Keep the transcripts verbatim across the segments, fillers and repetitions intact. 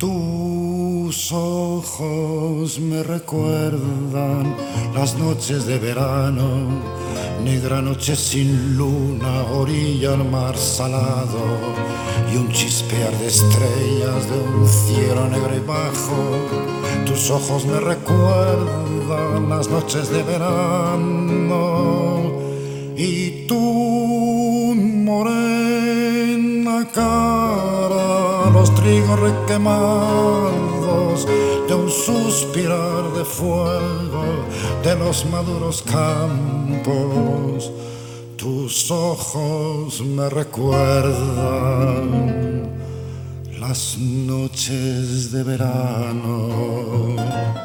Tus ojos me recuerdan las noches de verano, negra noche sin luna, orilla al mar salado y un chispear de estrellas de un cielo negro y bajo. Tus ojos me recuerdan las noches de verano y tu morena cara, los trigos requemados de un suspirar de fuego de los maduros campos. Tus ojos me recuerdan las noches de verano.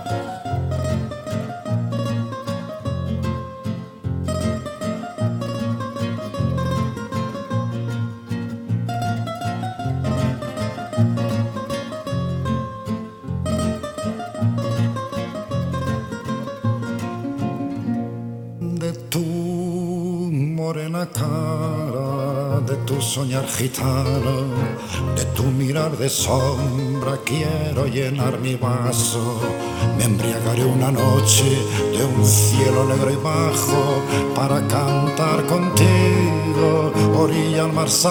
De tu morena cara, de tu soñar gitano, de tu mirar de sombra, quiero llenar mi vaso. Me embriagaré una noche de un cielo negro y bajo para cantar contigo, orilla al mar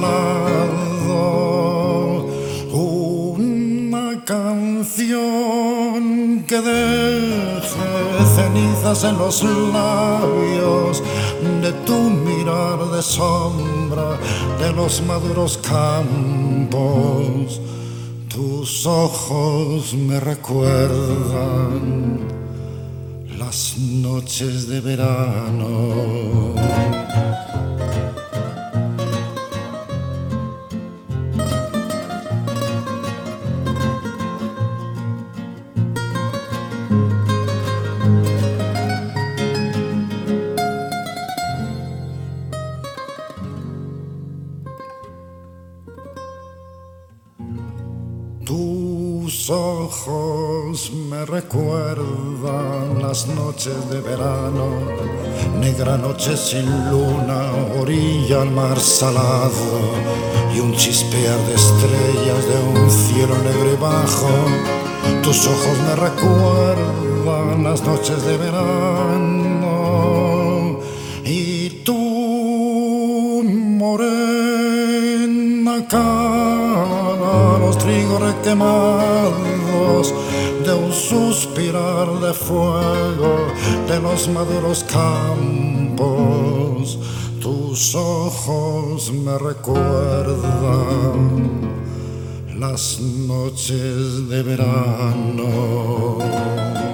salado. Una canción que deje cenizas en los labios de tu mirar de sombra de los maduros campos. Tus ojos me recuerdan las noches de verano. Tus ojos me recuerdan las noches de verano, negra noche sin luna, orilla al mar salado y un chispear de estrellas de un cielo negro y bajo. Tus ojos me recuerdan las noches de verano y tu morena cara, los trigos requemados de un suspirar de fuego de los maduros campos. Tus ojos me recuerdan las noches de verano.